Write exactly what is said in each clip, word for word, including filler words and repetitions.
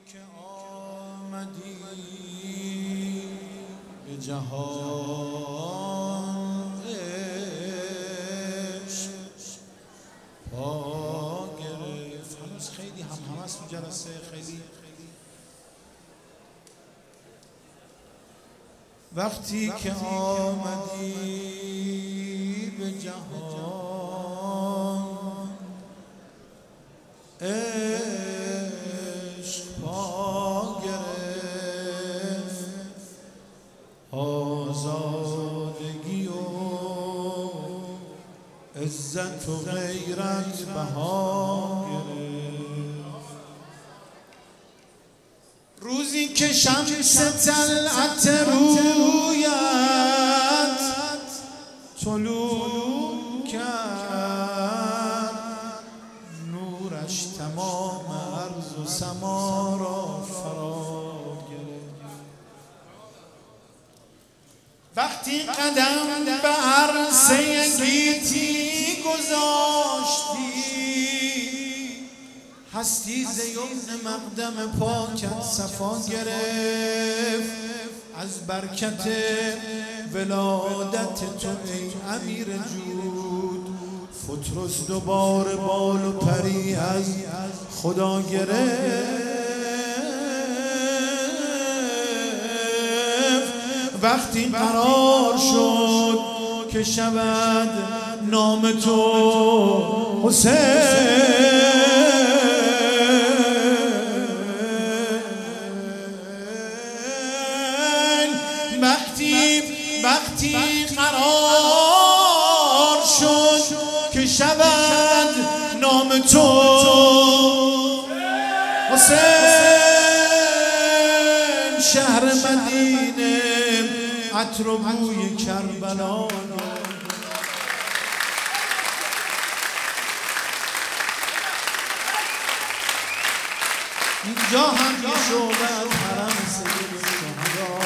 که آمدی به جهان عشق پا گرفت. هنوز خیلی هم هم است تو جلسه، خیلی وقتی که آمدی به جهان عشق پا گرفت، آزادگی و عزت و غیرت بها گرفت. روزی که شمس طلعت رویت طلوع کرد، نورش تمام ارض و سما را فرا گرفت. وقتی قدم به عرصه گیتی گذاشتی، هستی ز یمن مقدم پاکت صفا گرفت. از برکت ولادت تو ای امیر جود، فترس دوباره بال و پری از خدا گرفت. وقتی قرار شد که شود نام تو حسین، وقتی وقتی قرار شد که شود نام تو حسین، شهر مدینه عطر و بوی کربلا. اینجا هم شعبه از حرم سید الشهدا،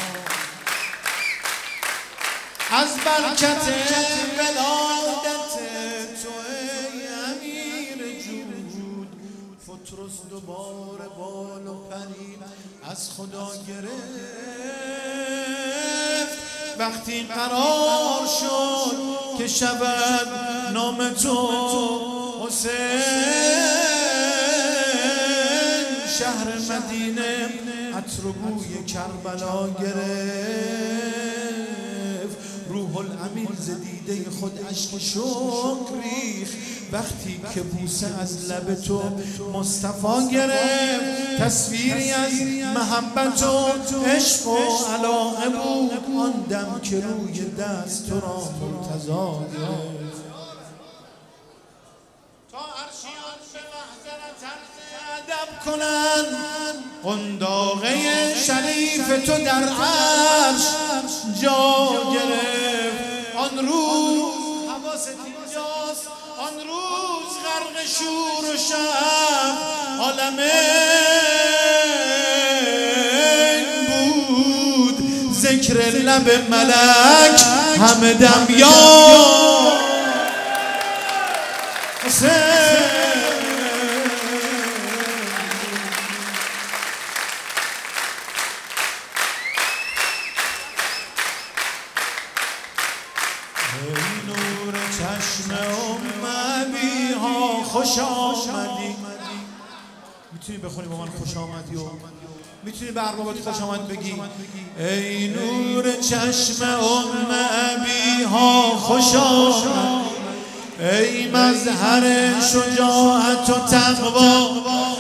از برکت ولادت تو ای امیر جود، فترس دوباره بال و پری از خدا گرفت. وقتی قرار شد که شود نام تو حسین، شهر مدینه عطر و بوی کربلا گرفت. روح الامین ز دیده خود اشک شکر ریخت، وقتی که بوسه از لب تو مصطفی گرفت. تصویری از محبت و عشق و علاقه بود آن دم که روی دست تو را مرتضا گرفت. تا عرشیان به محضرت ادب کنند، قنداقه شریف تو در عرش جا گرفت. آن روز حواست اینجاست، آن روز غرق شور و شب عالمین بود. ذکر لب ملک همه دم یا حسین. ای نور چشم ام ابیها خوش آمدی. میتونی بخونی با من خوش آمدی و میتونی به اربابت خوش آمد بگی. ای نور چشم ام ابیها خوش آمدی، ای مظهر شجاعت و تقوا،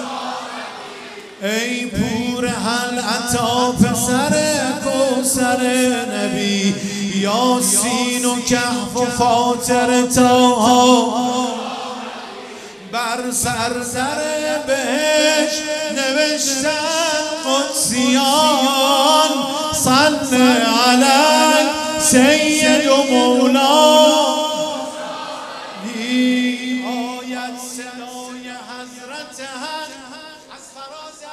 ای پور حلعتا پسر کوثر نبی، یاسین و کهف و فاطر طاها. بر سرسر بهشت نوشتن قدسیان، صل علی سید و مولا. آید صدای حضرت حق از فراز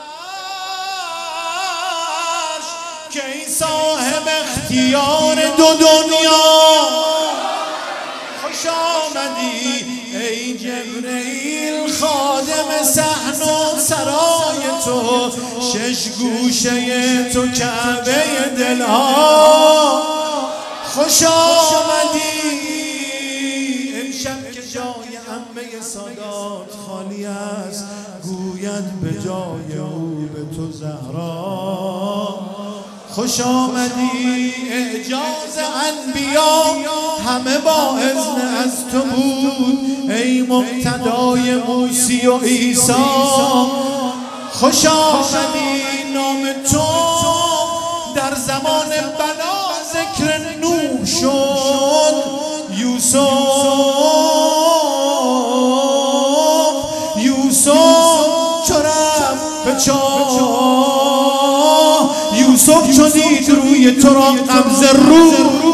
عرش که ای صاحب اختیار دو دنیا خوش آمدی. ای جبرئیل جبرئیل خادم صحن و سرای تو، شش گوشه تو کعبه دلها. خوش آمدی امشب که جای عمه سادات خالی است، گوید به جای او به تو زهرا. خوش آمدی اعجاز انبیا همه با اذن از تو بود، ای مقتدای موسی و عیسی. خوش آمدی نام تو در زمان بلا ذکر نوح شد. یوسف یوسف چو رفت به چاه، یوسف چو دید روی تو را قبض رو.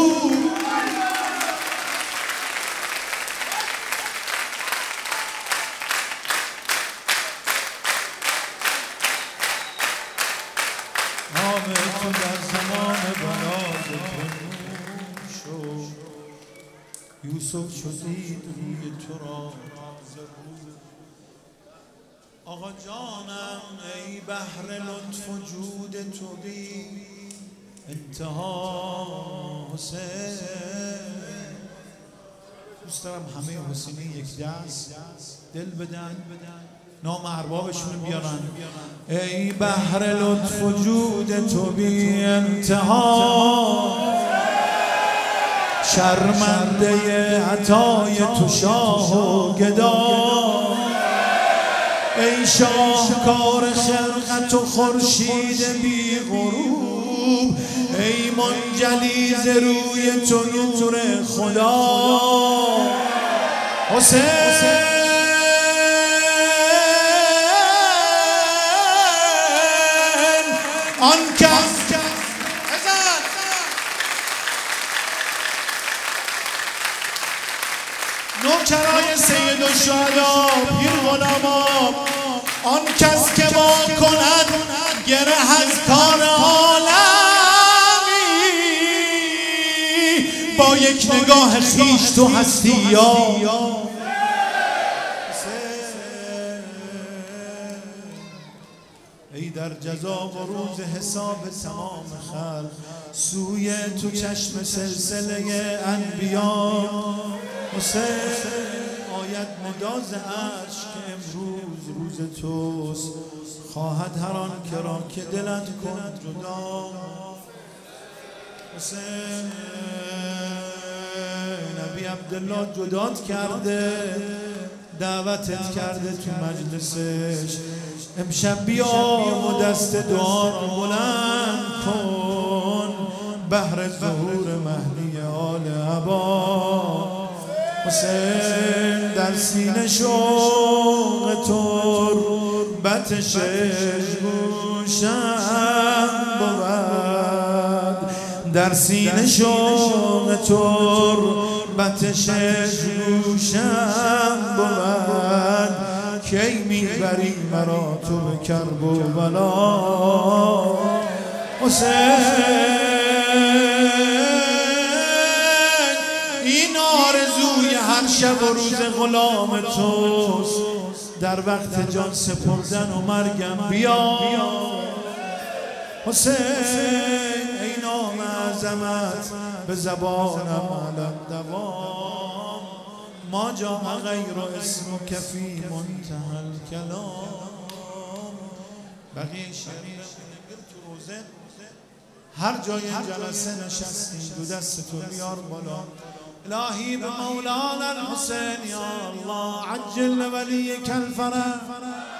نام تو در زمان بلا ذکر نوح شد. یوسف چو دید روی تو را قبض رو. آقا جانم ای بحر لطف و جود تو بی انتها حسین. دوست دارم همه حسینی یک دست دل بدن، نام اربابشون بیارن. ای بحر لطف و جود تو بی انتها، شرمنده عطای تو شاه و گدا. ای شاهکار خلقت و خورشید بی غروب، ای منجلی ز روی تو نور خدا. حسین آن کس نوکرای سید الشهدا پیر غلاما، آن کس که با کند گره از کار عالمی، با یک نگاه خویش تو هستی یا ای در جزا و روز حساب تمام خلق، سوی تو چشم سلسله انبیا. حسین آید نداز عرش که امروز روز توست، خواهد هر آن که را که دلت کند جدا. حسین نبی عبدالله جدات کرده، دعوتت کرده تو مجلسش. امشب بیا و دست دعا رو بلند کن، بهر ظهور مهدی آل عبا. حسین در سینه شوق تربت شش گوشم بود، در سینه شوق تربت شش گوشم بود. کی میبری مرا تو به کرب و بلا. حسین این آرزوی هر شب و روز غلام توست، در وقت جان سپردن و مرگم بیا. حسین ای نام عظمت به زبانم علم دوام، ما جا غیر اسمک فی منتهى الکلام. بقیه شعر تو روزه هر جای جلسه نشستیم دو دست تو بیار بالا. الهی به مولانا الحسین یا الله عجل ولیک الفرج.